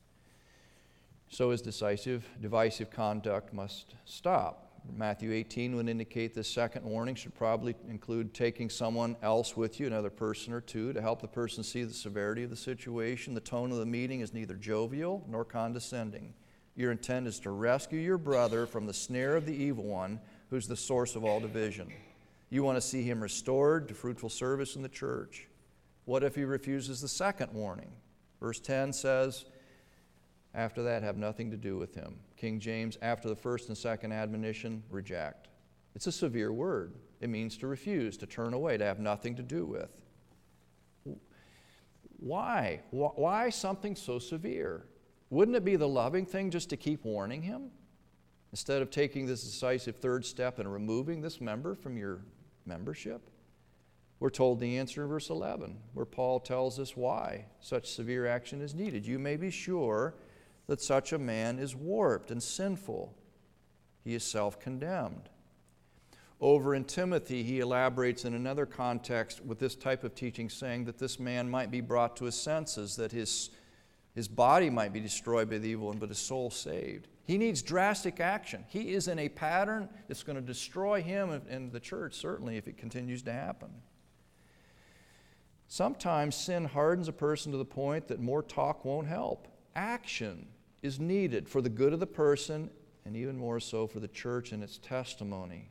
So his divisive conduct must stop. Matthew 18 would indicate this second warning should probably include taking someone else with you, another person or two, to help the person see the severity of the situation. The tone of the meeting is neither jovial nor condescending. Your intent is to rescue your brother from the snare of the evil one, who's the source of all division. You want to see him restored to fruitful service in the church. What if he refuses the second warning? Verse 10 says, after that, have nothing to do with him. King James, after the first and second admonition, reject. It's a severe word. It means to refuse, to turn away, to have nothing to do with. Why? Why something so severe? Wouldn't it be the loving thing just to keep warning him? Instead of taking this decisive third step and removing this member from your membership? We're told the answer in verse 11, where Paul tells us why such severe action is needed. You may be sure that such a man is warped and sinful. He is self-condemned. Over in Timothy, he elaborates in another context with this type of teaching, saying that this man might be brought to his senses, that his body might be destroyed by the evil one, but his soul saved. He needs drastic action. He is in a pattern that's going to destroy him and the church, certainly, if it continues to happen. Sometimes sin hardens a person to the point that more talk won't help. Action is needed for the good of the person, and even more so for the church and its testimony.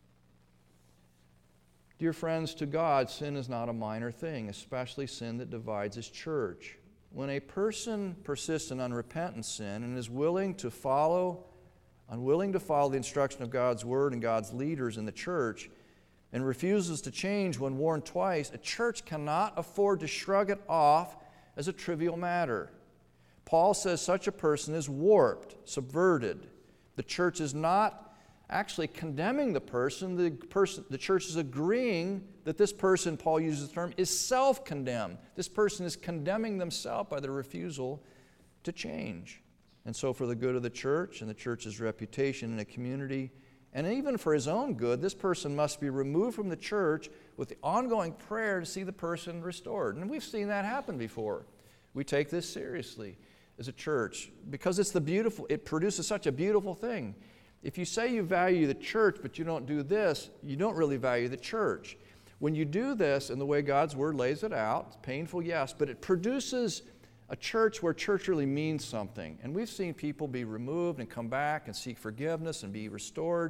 Dear friends, to God, sin is not a minor thing, especially sin that divides His church. When a person persists in unrepentant sin and is unwilling to follow the instruction of God's Word and God's leaders in the church, and refuses to change when warned twice, a church cannot afford to shrug it off as a trivial matter. Paul says such a person is warped, subverted. The church is not actually condemning the person. The church is agreeing that this person, Paul uses the term, is self-condemned. This person is condemning themselves by their refusal to change. And so for the good of the church and the church's reputation in a community, and even for his own good, this person must be removed from the church with the ongoing prayer to see the person restored. And we've seen that happen before. We take this seriously as a church because it produces such a beautiful thing. If you say you value the church but you don't do this, you don't really value the church. When you do this in the way God's Word lays it out, it's painful, yes, but it produces a church where church really means something. And we've seen people be removed and come back and seek forgiveness and be restored.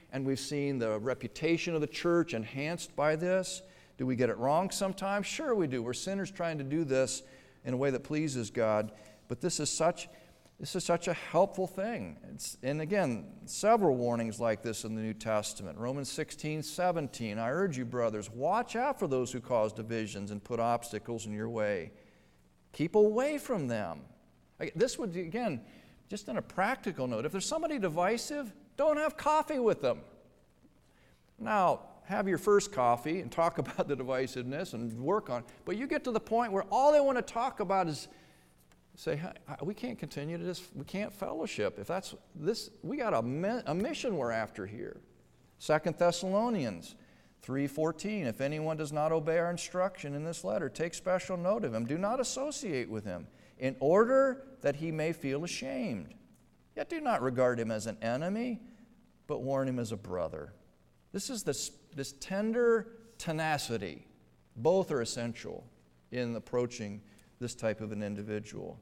and we've seen the reputation of the church enhanced by this. Do we get it wrong sometimes? Sure we do. We're sinners trying to do this in a way that pleases God. But this is such a helpful thing. And again, several warnings like this in the New Testament. Romans 16:17. I urge you, brothers, watch out for those who cause divisions and put obstacles in your way. Keep away from them. This would, again, just on a practical note, if there's somebody divisive, don't have coffee with them. Now, have your first coffee and talk about the divisiveness and work on it. But you get to the point where all they want to talk about is say, hey, we can't continue to this, we can't fellowship. If that's this, we got a mission we're after here. 2 Thessalonians 3:14, if anyone does not obey our instruction in this letter, take special note of him. Do not associate with him, in order that he may feel ashamed. Yet do not regard him as an enemy, but warn him as a brother. This is this tender tenacity. Both are essential in approaching this type of an individual.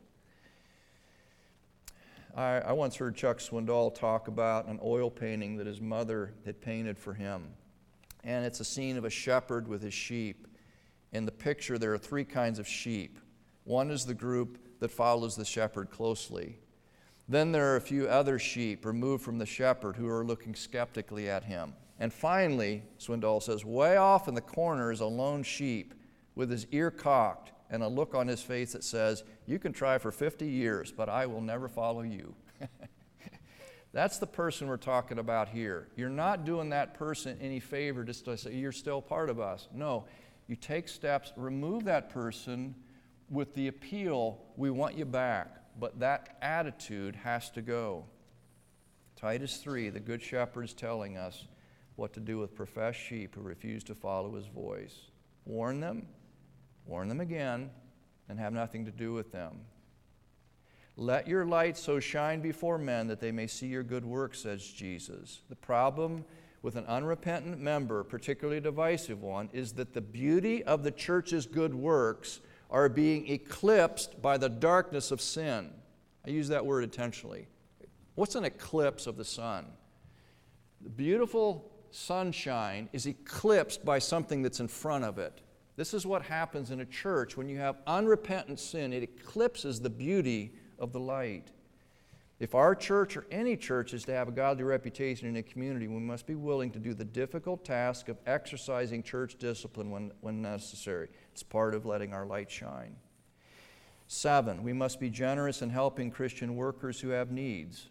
I once heard Chuck Swindoll talk about an oil painting that his mother had painted for him. And it's a scene of a shepherd with his sheep. In the picture, there are three kinds of sheep. One is the group that follows the shepherd closely. Then there are a few other sheep removed from the shepherd who are looking skeptically at him. And finally, Swindoll says, way off in the corner is a lone sheep with his ear cocked and a look on his face that says, you can try for 50 years, but I will never follow you. That's the person we're talking about here. You're not doing that person any favor just to say, you're still part of us. No, you take steps, remove that person with the appeal, we want you back. But that attitude has to go. Titus 3, the Good Shepherd is telling us what to do with professed sheep who refuse to follow his voice. Warn them again, and have nothing to do with them. Let your light so shine before men that they may see your good works, says Jesus. The problem with an unrepentant member, particularly a divisive one, is that the beauty of the church's good works are being eclipsed by the darkness of sin. I use that word intentionally. What's an eclipse of the sun? The beautiful sunshine is eclipsed by something that's in front of it. This is what happens in a church when you have unrepentant sin. It eclipses the beauty of the light. If our church or any church is to have a godly reputation in a community, we must be willing to do the difficult task of exercising church discipline when necessary. It's part of letting our light shine. 7, we must be generous in helping Christian workers who have needs.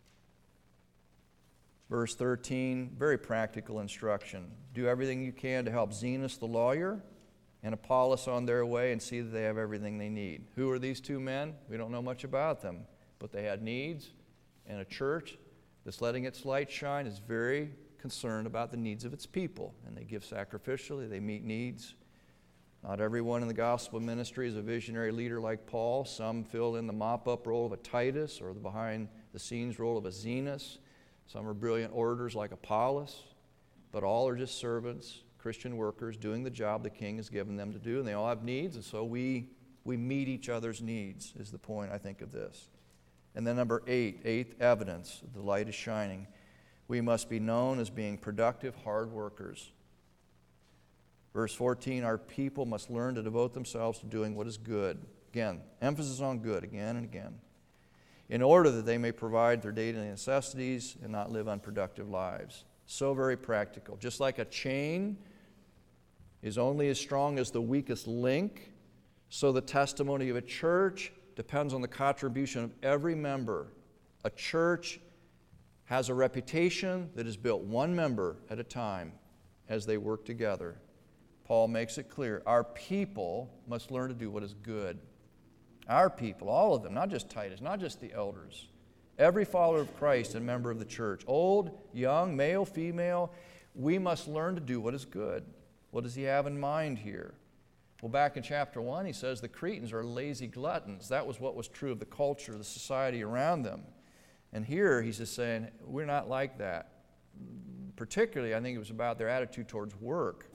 Verse 13, very practical instruction. Do everything you can to help Zenas the lawyer and Apollos on their way and see that they have everything they need. Who are these two men? We don't know much about them, but they had needs, and a church that's letting its light shine is very concerned about the needs of its people, and they give sacrificially, they meet needs. Not everyone in the gospel ministry is a visionary leader like Paul. Some fill in the mop-up role of a Titus or the behind-the-scenes role of a Zenas. Some are brilliant orators like Apollos, but all are just servants, Christian workers, doing the job the King has given them to do, and they all have needs, and so we meet each other's needs, is the point, I think, of this. And then number 8, eighth evidence, the light is shining. We must be known as being productive, hard workers. Verse 14, our people must learn to devote themselves to doing what is good. Again, emphasis on good, again and again, in order that they may provide their daily necessities and not live unproductive lives. So very practical. Just like a chain is only as strong as the weakest link, so the testimony of a church depends on the contribution of every member. A church has a reputation that is built one member at a time as they work together. Paul makes it clear, our people must learn to do what is good. Our people, all of them, not just Titus, not just the elders. Every follower of Christ and member of the church, old, young, male, female, we must learn to do what is good. What does he have in mind here? Well, back in chapter 1, he says the Cretans are lazy gluttons. That was what was true of the culture, the society around them. And here he's just saying, we're not like that. Particularly, I think it was about their attitude towards work.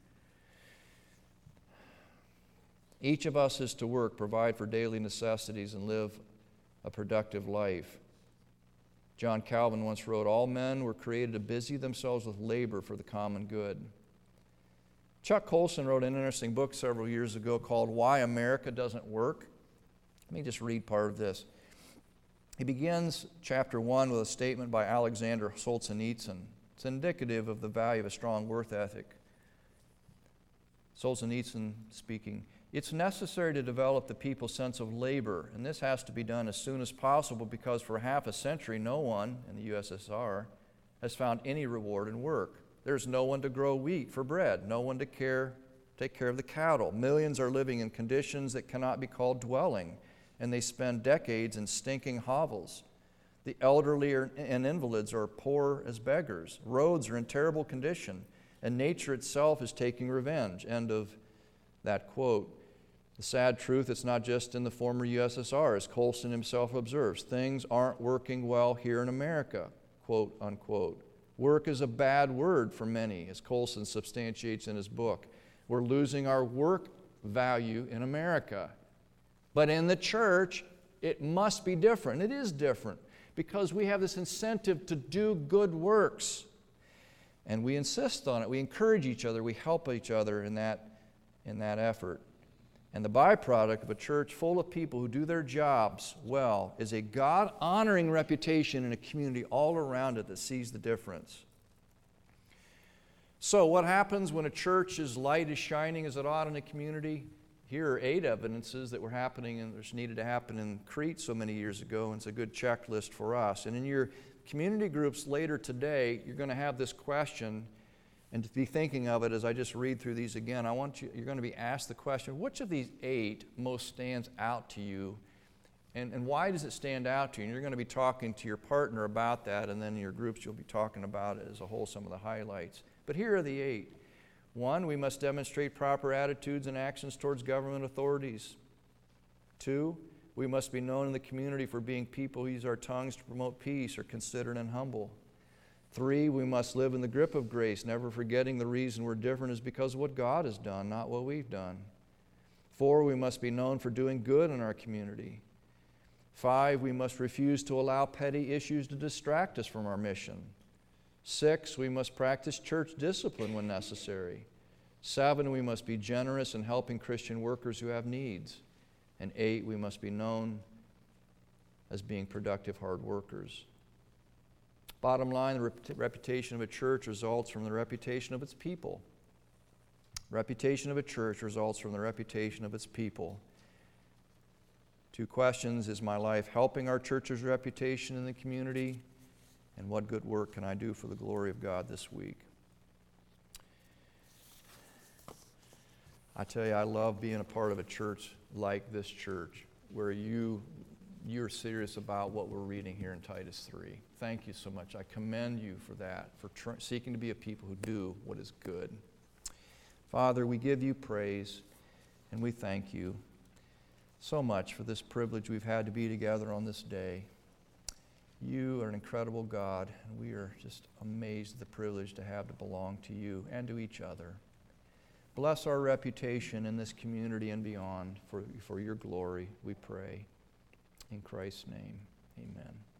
Each of us is to work, provide for daily necessities, and live a productive life. John Calvin once wrote, "All men were created to busy themselves with labor for the common good." Chuck Colson wrote an interesting book several years ago called Why America Doesn't Work. Let me just read part of this. He begins chapter 1 with a statement by Alexander Solzhenitsyn. It's indicative of the value of a strong work ethic. Solzhenitsyn speaking, "It's necessary to develop the people's sense of labor, and this has to be done as soon as possible because for half a century no one in the USSR has found any reward in work. There's no one to grow wheat for bread, no one to take care of the cattle. Millions are living in conditions that cannot be called dwelling, and they spend decades in stinking hovels. The elderly and invalids are poor as beggars. Roads are in terrible condition, and nature itself is taking revenge." End of that quote. The sad truth, it's not just in the former USSR, as Colson himself observes. Things aren't working well here in America, quote unquote. Work is a bad word for many, as Colson substantiates in his book. We're losing our work value in America. But in the church, it must be different. It is different because we have this incentive to do good works. And we insist on it. We encourage each other. We help each other in that effort. And the byproduct of a church full of people who do their jobs well is a God-honoring reputation in a community all around it that sees the difference. So what happens when a church's light is shining as it ought in a community? Here are 8 evidences that were happening and there's needed to happen in Crete so many years ago, and it's a good checklist for us. And in your community groups later today, you're going to have this question, and to be thinking of it as I just read through these again, you're going to be asked the question, which of these 8 most stands out to you, and why does it stand out to you? And you're going to be talking to your partner about that, and then in your groups you'll be talking about it as a whole, some of the highlights. But here are the 8. 1, we must demonstrate proper attitudes and actions towards government authorities. 2, we must be known in the community for being people who use our tongues to promote peace, are considerate and humble. 3, we must live in the grip of grace, never forgetting the reason we're different is because of what God has done, not what we've done. 4, we must be known for doing good in our community. 5, we must refuse to allow petty issues to distract us from our mission. 6, we must practice church discipline when necessary. 7, we must be generous in helping Christian workers who have needs. And 8, we must be known as being productive hard workers. Bottom line, the reputation of a church results from the reputation of its people. Reputation of a church results from the reputation of its people. 2 questions: is my life helping our church's reputation in the community? And what good work can I do for the glory of God this week? I tell you, I love being a part of a church like this church, where you're serious about what we're reading here in Titus 3. Thank you so much. I commend you for that, for seeking to be a people who do what is good. Father, we give you praise, and we thank you so much for this privilege we've had to be together on this day. You are an incredible God, and we are just amazed at the privilege to have to belong to you and to each other. Bless our reputation in this community and beyond for your glory, we pray. In Christ's name, amen.